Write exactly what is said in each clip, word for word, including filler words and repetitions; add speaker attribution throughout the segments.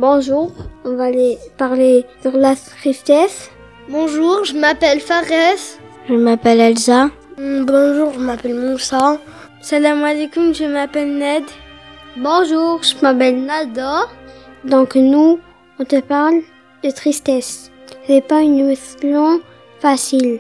Speaker 1: Bonjour, on va aller parler sur la tristesse.
Speaker 2: Bonjour, je m'appelle Fares.
Speaker 3: Je m'appelle Elsa.
Speaker 4: Bonjour, je m'appelle Moussa.
Speaker 5: Salam alaikum, je m'appelle Ned.
Speaker 1: Bonjour, je m'appelle Nada. Donc nous, on te parle de tristesse. C'est pas une émotion facile.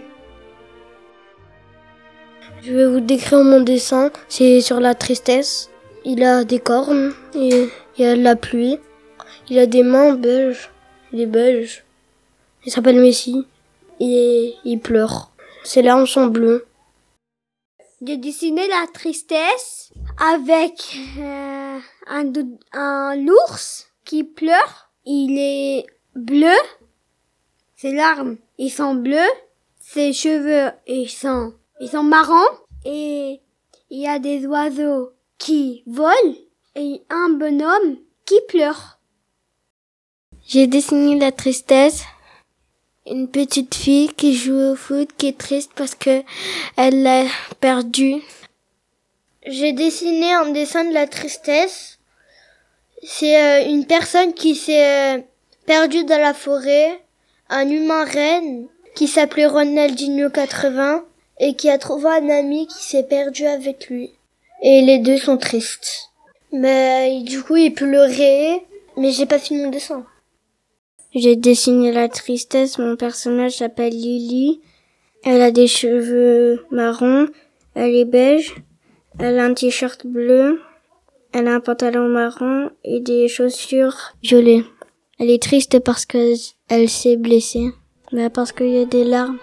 Speaker 4: Je vais vous décrire mon dessin. C'est sur la tristesse. Il a des cornes, et il y a de la pluie. Il a des mains beiges, des beiges. Il s'appelle Messi. Et il pleure. Ses larmes sont bleues.
Speaker 1: J'ai dessiné la tristesse avec euh, un, un ours qui pleure. Il est bleu. Ses larmes, ils sont bleus. Ses cheveux, ils sont, ils sont marrons. Et il y a des oiseaux qui volent. Et un bonhomme qui pleure.
Speaker 3: J'ai dessiné la tristesse. Une petite fille qui joue au foot, qui est triste parce que elle l'a perdu.
Speaker 2: J'ai dessiné un dessin de la tristesse. C'est euh, une personne qui s'est euh, perdue dans la forêt, un humain reine qui s'appelait Ronaldinho quatre-vingts et qui a trouvé un ami qui s'est perdu avec lui. Et les deux sont tristes. Mais du coup, il pleurait, mais j'ai pas fini mon dessin.
Speaker 3: J'ai dessiné la tristesse. Mon personnage s'appelle Lily. Elle a des cheveux marrons. Elle est beige. Elle a un t-shirt bleu. Elle a un pantalon marron et des chaussures violettes. Elle est triste parce que elle s'est blessée. Mais parce qu'il y a des larmes.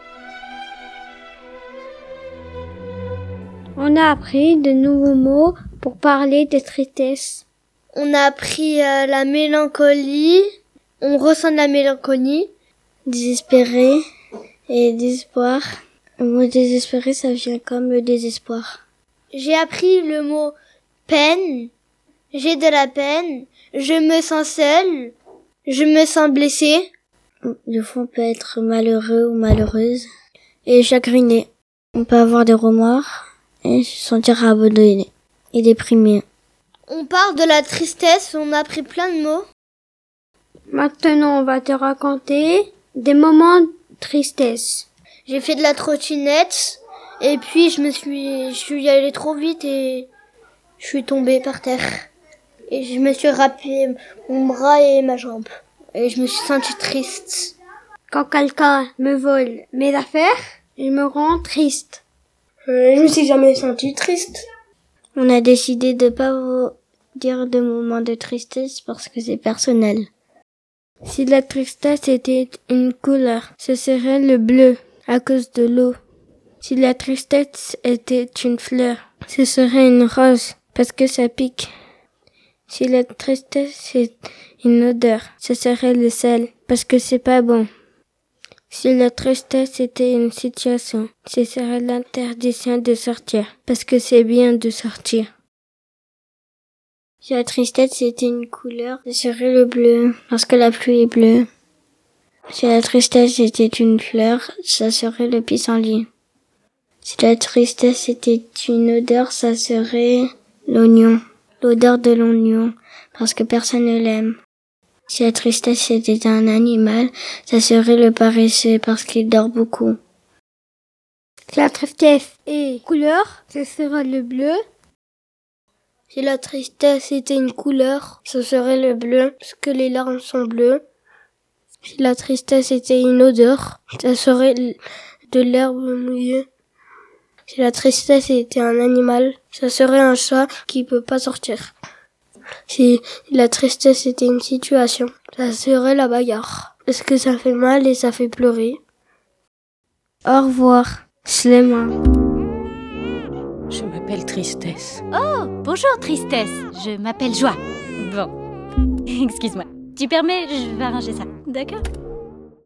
Speaker 1: On a appris de nouveaux mots pour parler de tristesse.
Speaker 2: On a appris euh, la mélancolie. On ressent de la mélancolie.
Speaker 3: Désespéré et désespoir. Le mot désespéré, ça vient comme le désespoir.
Speaker 2: J'ai appris le mot peine. J'ai de la peine. Je me sens seule. Je me sens blessée.
Speaker 3: Des fois, on peut être malheureux ou malheureuse. Et chagriné. On peut avoir des remords et se sentir abandonné et déprimé.
Speaker 2: On parle de la tristesse, on a appris plein de mots.
Speaker 1: Maintenant, on va te raconter des moments de tristesse.
Speaker 2: J'ai fait de la trottinette et puis je me suis, je suis allée trop vite et je suis tombée par terre. Et je me suis râpé mon bras et ma jambe. Et je me suis sentie triste.
Speaker 1: Quand quelqu'un me vole mes affaires, je me rends triste.
Speaker 4: Euh, je me suis jamais sentie triste.
Speaker 3: On a décidé de pas vous dire de moments de tristesse parce que c'est personnel.
Speaker 5: Si la tristesse était une couleur, ce serait le bleu, à cause de l'eau. Si la tristesse était une fleur, ce serait une rose, parce que ça pique. Si la tristesse est une odeur, ce serait le sel, parce que c'est pas bon. Si la tristesse était une situation, ce serait l'interdiction de sortir, parce que c'est bien de sortir.
Speaker 3: Si la tristesse c'était une couleur, ce serait le bleu, parce que la pluie est bleue. Si la tristesse était une fleur, ça serait le pissenlit. Si la tristesse était une odeur, ça serait l'oignon, l'odeur de l'oignon, parce que personne ne l'aime. Si la tristesse était un animal, ça serait le paresseux, parce qu'il dort beaucoup.
Speaker 1: Si la tristesse est couleur, ce sera le bleu.
Speaker 4: Si la tristesse était une couleur, ce serait le bleu, parce que les larmes sont bleues. Si la tristesse était une odeur, ça serait de l'herbe mouillée. Si la tristesse était un animal, ça serait un chat qui peut pas sortir. Si la tristesse était une situation, ça serait la bagarre, parce que ça fait mal et ça fait pleurer.
Speaker 5: Au revoir, Slema.
Speaker 6: Je m'appelle Tristesse.
Speaker 7: Oh, bonjour Tristesse, je m'appelle Joie. Bon, excuse-moi. Tu permets, je vais arranger ça, d'accord ?